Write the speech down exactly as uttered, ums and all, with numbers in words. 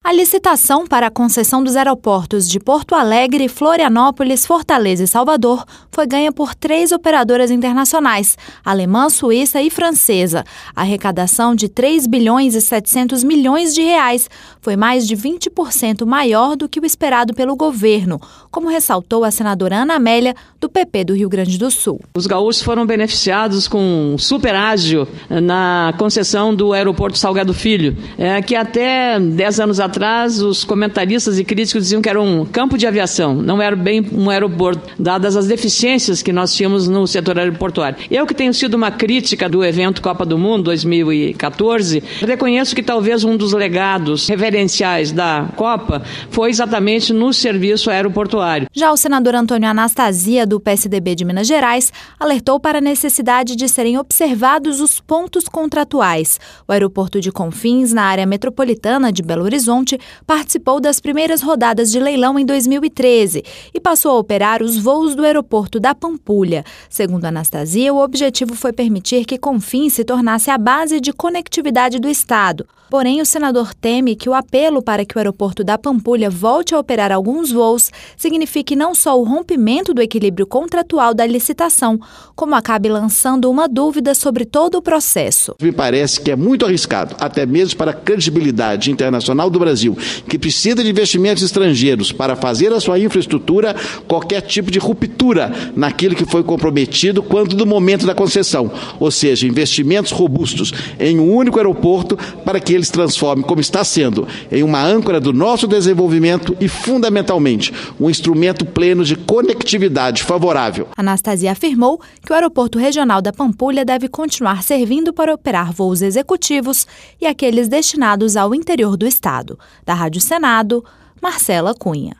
A licitação para a concessão dos aeroportos de Porto Alegre, Florianópolis, Fortaleza e Salvador foi ganha por três operadoras internacionais, alemã, suíça e francesa. A arrecadação de três bilhões e setecentos milhões de reais foi mais de vinte por cento maior do que o esperado pelo governo, como ressaltou a senadora Ana Amélia, do P P do Rio Grande do Sul. Os gaúchos foram beneficiados com um superágio na concessão do aeroporto Salgado Filho, é, que até dez anos atrás atrás, os comentaristas e críticos diziam que era um campo de aviação, não era bem um aeroporto, dadas as deficiências que nós tínhamos no setor aeroportuário. Eu, que tenho sido uma crítica do evento Copa do Mundo dois mil e quatorze, reconheço que talvez um dos legados reverenciais da Copa foi exatamente no serviço aeroportuário. Já o senador Antônio Anastasia, do P S D B de Minas Gerais, alertou para a necessidade de serem observados os pontos contratuais. O aeroporto de Confins, na área metropolitana de Belo Horizonte, participou das primeiras rodadas de leilão em dois mil e treze e passou a operar os voos do aeroporto da Pampulha. Segundo Anastasia, o objetivo foi permitir que Confins se tornasse a base de conectividade do estado. Porém, o senador teme que o apelo para que o aeroporto da Pampulha volte a operar alguns voos signifique não só o rompimento do equilíbrio contratual da licitação, como acabe lançando uma dúvida sobre todo o processo. Me parece que é muito arriscado, até mesmo para a credibilidade internacional do Brasil, que precisa de investimentos estrangeiros para fazer a sua infraestrutura, qualquer tipo de ruptura naquilo que foi comprometido quando do momento da concessão, ou seja, investimentos robustos em um único aeroporto para que ele se transforme, como está sendo, em uma âncora do nosso desenvolvimento e, fundamentalmente, um instrumento pleno de conectividade favorável. Anastasia afirmou que o aeroporto regional da Pampulha deve continuar servindo para operar voos executivos e aqueles destinados ao interior do estado. Da Rádio Senado, Marcela Cunha.